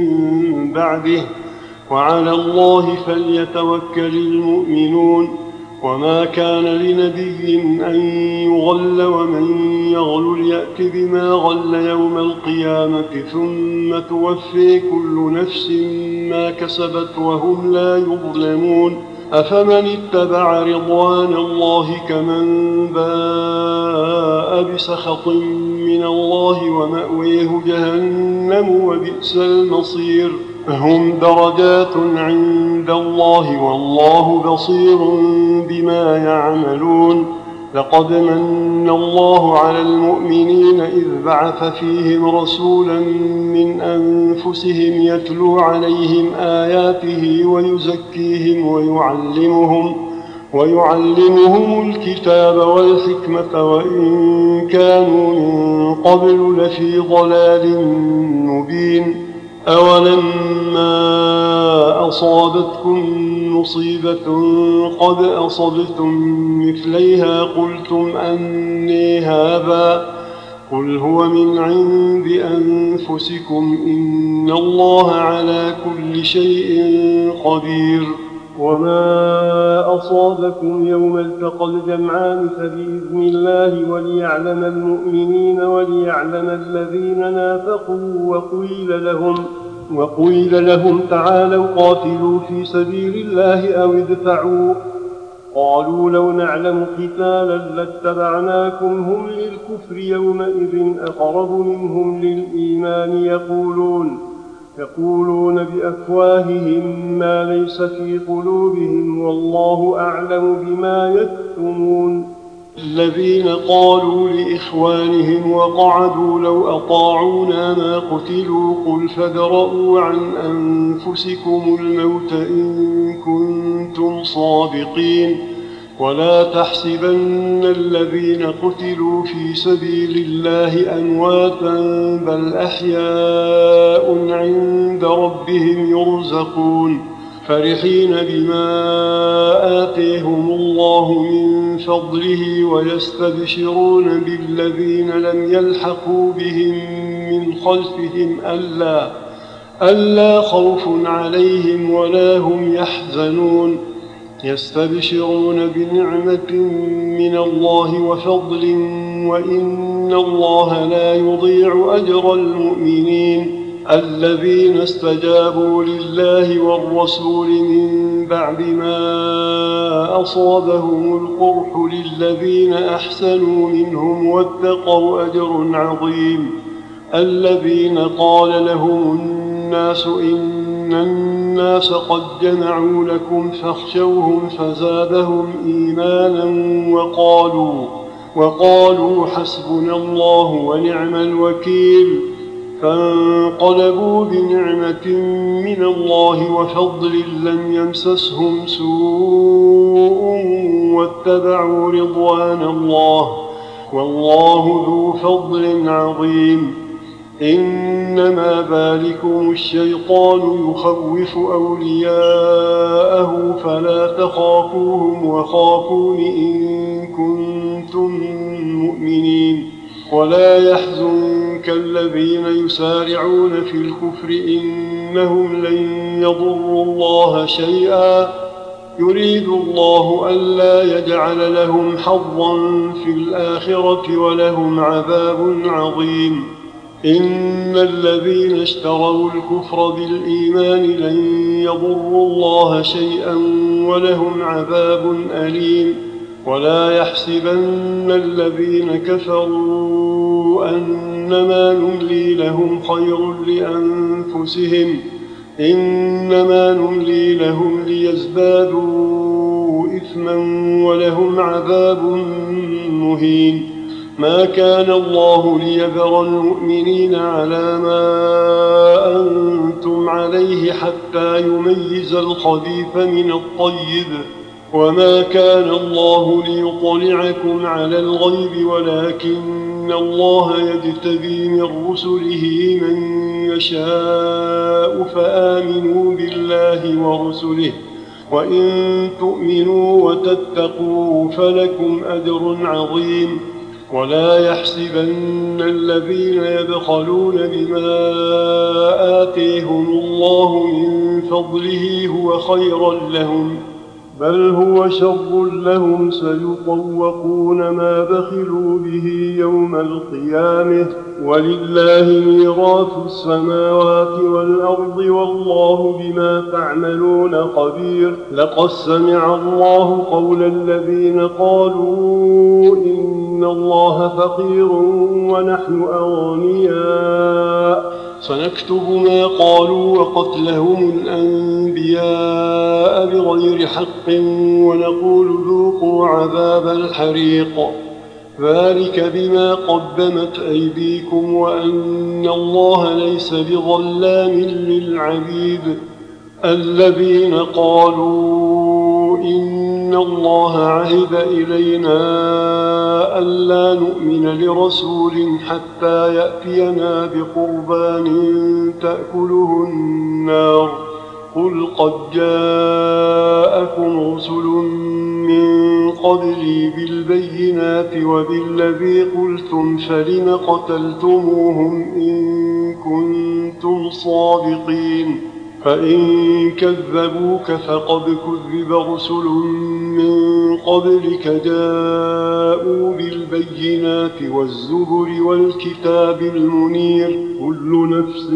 من بعده وعلى الله فليتوكل المؤمنون. وما كان لنبي أن يغل ومن يغل يأت بما غل يوم القيامة ثم توفي كل نفس ما كسبت وهم لا يظلمون أفمن اتبع رضوان الله كمن باء بسخط من الله ومأويه جهنم وبئس المصير هم درجات عند الله والله بصير بما يعملون لقد من الله على المؤمنين إذ بعث فيهم رسولا من أنفسهم يتلو عليهم آياته ويزكيهم ويعلمهم ويعلمهم الكتاب والحكمة وإن كانوا من قبل لفي ضلال مبين أولما أصابتكم مصيبة قد أصبتم مثليها قلتم أني هذا قل هو من عند أنفسكم إن الله على كل شيء قدير وما أصابكم يوم التقى الجمعان فبإذن الله وليعلم المؤمنين وليعلم الذين نافقوا وقيل لهم وقيل لهم تعالوا قاتلوا في سبيل الله أو ادفعوا قالوا لو نعلم قتالا لاتبعناكم هم للكفر يومئذ أقرب منهم للإيمان يقولون يقولون بأفواههم ما ليس في قلوبهم والله أعلم بما يكتمون الذين قالوا لإخوانهم وقعدوا لو أطاعونا ما قتلوا قل فادرءوا عن أنفسكم الموت إن كنتم صادقين ولا تحسبن الذين قتلوا في سبيل الله أمواتا بل أحياء عند ربهم يرزقون فرحين بما آتيهم الله من فضله ويستبشرون بالذين لم يلحقوا بهم من خلفهم ألا, ألا خوف عليهم ولا هم يحزنون يستبشرون بنعمة من الله وفضل وإن الله لا يضيع أجر المؤمنين الذين استجابوا لله والرسول من بعد ما أصابهم القرح للذين أحسنوا منهم واتقوا أجر عظيم الذين قال لهم الناس إن الناس قد جمعوا لكم فاخشوهم فزادهم إيمانا وقالوا, وقالوا حسبنا الله ونعم الوكيل فانقلبوا بنعمة من الله وفضل لم يمسسهم سوء واتبعوا رضوان الله والله ذو فضل عظيم إنما ذلكم الشيطان يخوف أولياءه فلا تخافوهم وخافون إن كنتم مؤمنين ولا يحزنك الذين يسارعون في الكفر إنهم لن يضروا الله شيئا يريد الله ألا يجعل لهم حظا في الآخرة ولهم عذاب عظيم إن الذين اشتروا الكفر بالإيمان لن يضروا الله شيئا ولهم عذاب أليم ولا يحسبن الذين كفروا أنما نملي لهم خير لأنفسهم إنما نملي لهم ليزدادوا إثما ولهم عذاب مهين ما كان الله ليذر المؤمنين على ما أنتم عليه حتى يميز الخبيث من الطيب وما كان الله ليطلعكم على الغيب ولكن الله يجتبي من رسله من يشاء فآمنوا بالله ورسله وإن تؤمنوا وتتقوا فلكم أجر عظيم ولا يحسبن الذين يبخلون بما آتيهم الله من فضله هو خيرا لهم بل هو شر لهم سيطوقون ما بخلوا به يوم القيامة ولله ميراث السماوات والأرض والله بما تعملون خبير. لقد سمع الله قول الذين قالوا إن الله فقير ونحن أغنياء سنكتب ما قالوا وقتلهم الأنبياء بغير حق ونقول ذوقوا عذاب الحريق ذلك بما قدمت أيديكم وأن الله ليس بظلام للعبيد. الذين قالوا إن الله عهد إلينا ألا نؤمن لرسول حتى يأتينا بقربان تأكله النار قل قد جاءكم رسل من قبلي بالبينات وبالذي قلتم فلم قتلتموهم إن كنتم صادقين فإن كذبوك فقد كذب رسل من قبلك جاءوا بالبينات والزبر والكتاب المنير كل نفس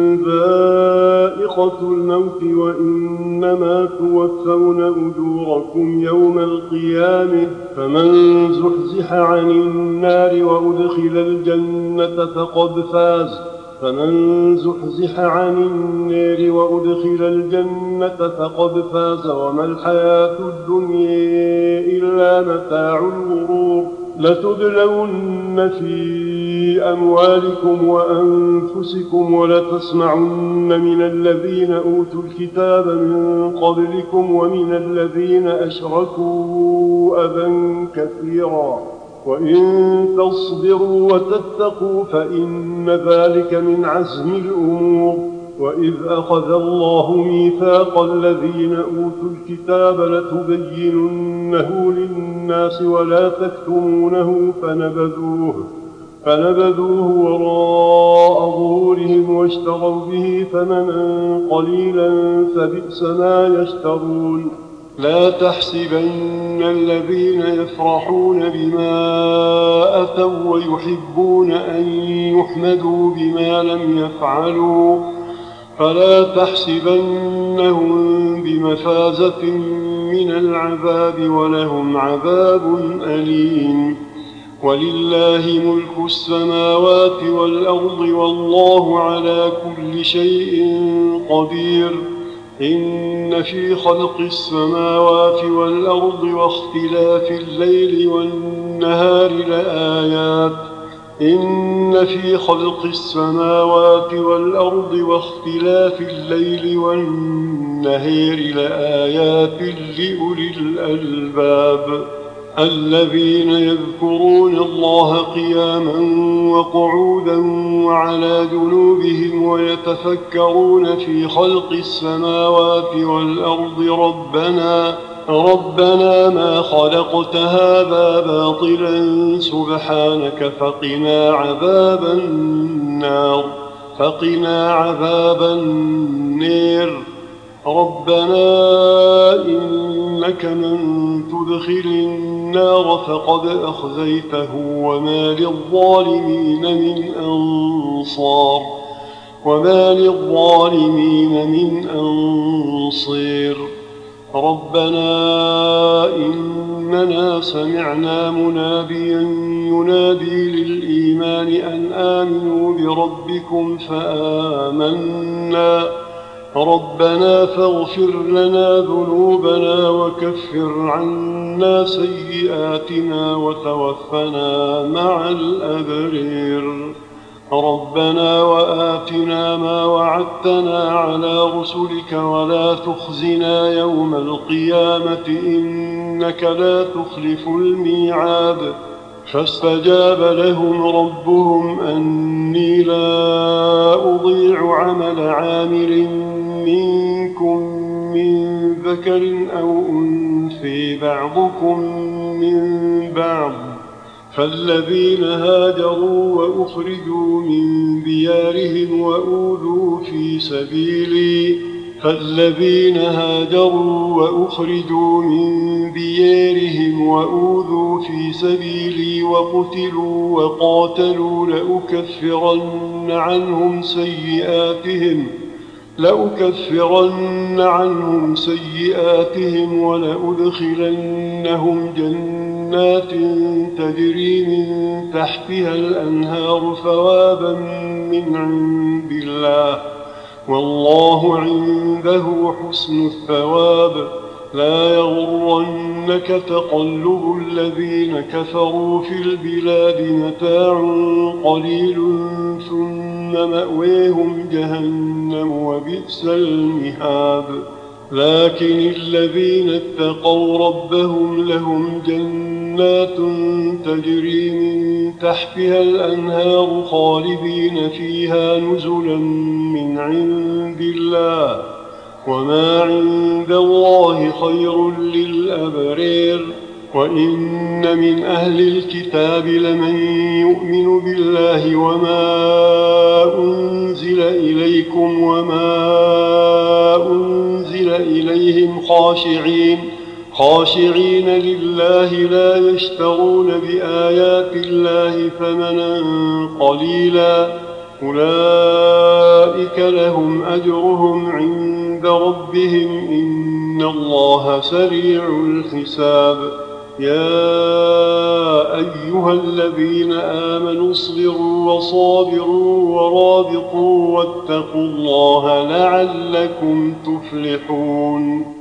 ذائقة الموت وإنما توفون أجوركم يوم القيامة فمن زحزح عن النار وأدخل الجنة فقد فاز فمن زحزح عن النار وأدخل الجنة فقد فاز وما الحياة الدنيا إلا متاع الغرور. لتبلون في أموالكم وأنفسكم ولتسمعن من الذين أوتوا الكتاب من قبلكم ومن الذين أشركوا أذى كثيرا وإن تصبروا وتتقوا فإن ذلك من عزم الأمور. وإذ أخذ الله ميثاق الذين أوتوا الكتاب لتبيننه للناس ولا تكتمونه فنبذوه فنبذوه وراء ظهورهم واشتروا به ثمنا قليلا فبئس ما يشترون. لا تحسبن الذين يفرحون بما أتوا ويحبون أن يحمدوا بما لم يفعلوا فلا تحسبنهم بمفازة من العذاب ولهم عذاب أليم. ولله ملك السماوات والأرض والله على كل شيء قدير. إن في خلق السماوات والأرض واختلاف الليل والنهار لآيات إن في خلق السماوات والأرض واختلاف الليل والنهار لآيات لأولي الألباب الذين يذكرون الله قياما وقعودا وعلى جنوبهم ويتفكرون في خلق السماوات والأرض ربنا ربنا ما خلقت هذا باطلا سبحانك فقنا عذاب النار فقنا عذاب النار. ربنا إنك من تدخل النار فقد أخزيته وما للظالمين من أنصار وما للظالمين من أنصير. ربنا إننا سمعنا مناديا ينادي للإيمان أن آمنوا بربكم فآمنا ربنا فاغفر لنا ذنوبنا وكفر عنا سيئاتنا وتوفنا مع الأبرار. ربنا وآتنا ما وعدتنا على رسلك ولا تخزنا يوم القيامة إنك لا تخلف الميعاد. فاستجاب لهم ربهم أني لا أضيع عمل عامل منكم من ذكر أو أنثى بعضكم من بعض فالذين هاجروا وأخرجوا من ديارهم وأوذوا في سبيلي فالذين هاجروا وأخرجوا من ديارهم وأوذوا في سبيلي وقتلوا وقاتلوا لأكفرن عنهم سيئاتهم لأكفرن عنهم سيئاتهم ولأدخلنهم جنات تجري من تحتها الأنهار ثوابا من عند الله والله عنده حسن الثواب. لا يغرنك تقلب الذين كفروا في البلاد متاع قليل ثم مأويهم جهنم وبئس المهاد. لكن الذين اتقوا ربهم لهم جنات تجري من تحتها الأنهار خالدين فيها نزلا من عند الله وما عند الله خير للأبرار. وإن من أهل الكتاب لمن يؤمن بالله وما أنزل إليكم وما أنزل إليهم خاشعين خاشعين لله لا يشترون بآيات الله ثمنا قليلا أولئك لهم أجرهم عند ربهم إن الله سريع الحساب. يا أيها الذين آمنوا اصبروا وصابروا ورابطوا واتقوا الله لعلكم تفلحون.